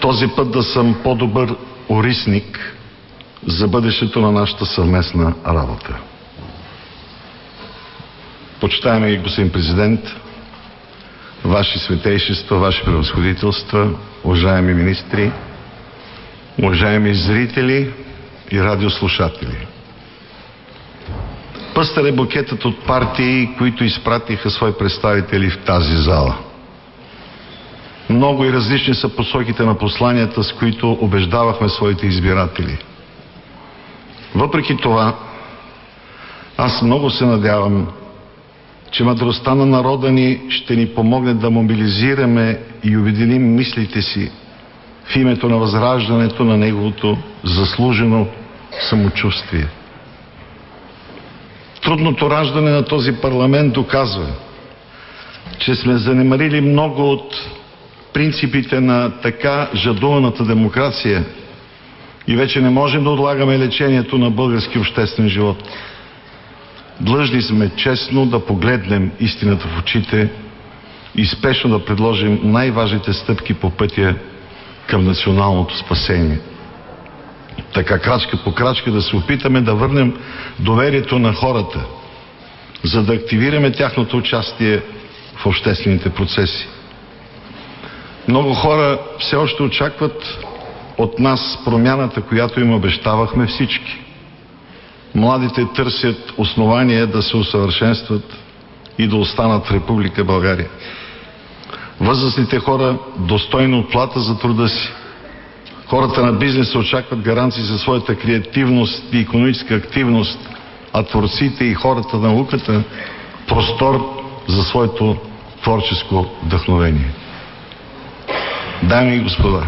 този път да съм по-добър орисник за бъдещето на нашата съвместна работа. Почитаеми господин президент, Ваши светейшества, Ваши превъзходителства, уважаеми министри, уважаеми зрители и радиослушатели. Пъстър е букетът от партии, които изпратиха свои представители в тази зала. Много и различни са посоките на посланията, с които убеждавахме своите избиратели. Въпреки това, аз много се надявам, че мъдростта на народа ни ще ни помогне да мобилизираме и обединим мислите си в името на възраждането на неговото заслужено самочувствие. Трудното раждане на този парламент доказва, че сме занемарили много от принципите на така жадуваната демокрация и вече не можем да отлагаме лечението на български обществен живот. Длъжни сме честно да погледнем истината в очите и спешно да предложим най-важните стъпки по пътя към националното спасение. Така крачка по крачка да се опитаме да върнем доверието на хората, за да активираме тяхното участие в обществените процеси. Много хора все още очакват от нас промяната, която им обещавахме всички. Младите търсят основания да се усъвършенстват и да останат в Република България. Възрастните хора достойна отплата за труда си. Хората на бизнеса очакват гаранции за своята креативност и икономическа активност, а творците и хората на науката простор за своето творческо вдъхновение. Дами и господа,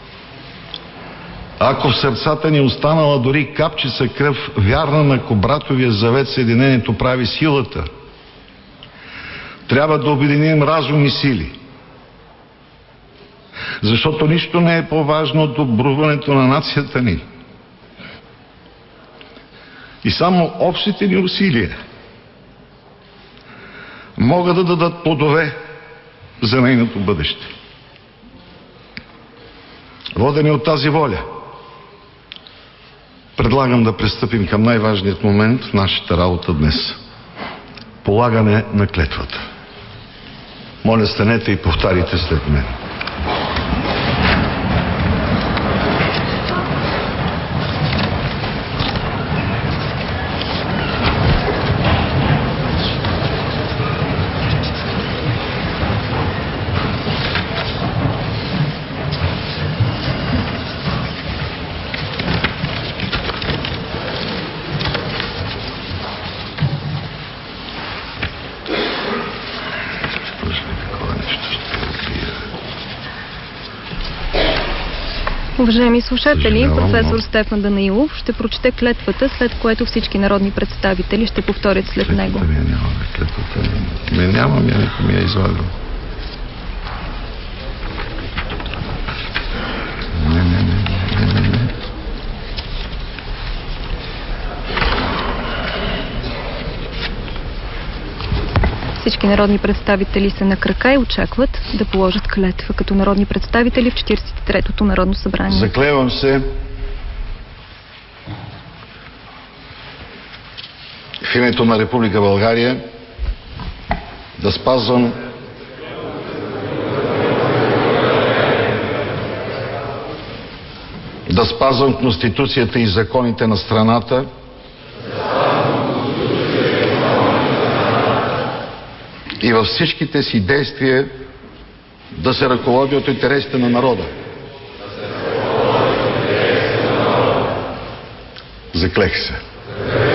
ако в сърцата ни останала дори капчица кръв, вярна на Кобратовия завет, съединението прави силата, трябва да обединим разум и сили. Защото нищо не е по-важно от добруването на нацията ни. И само общите ни усилия могат да дадат плодове за нейното бъдеще. Водени от тази воля, предлагам да пристъпим към най-важният момент в нашата работа днес – полагане на клетвата. Моля, станете и повтарите след мен. Уважаеми слушатели, професор Стефан Данаилов ще прочете клетвата, след което всички народни представители ще повторят след него. Клетвата нямам, някой ми е извадил. Не. Всички народни представители са на крака и очакват да положат клетва като народни представители в 43-то Народно събрание. Заклевам се в името на Република България да спазвам Конституцията и законите на страната, и във всичките си действия да се ръководи от интересите на народа. Заклех се.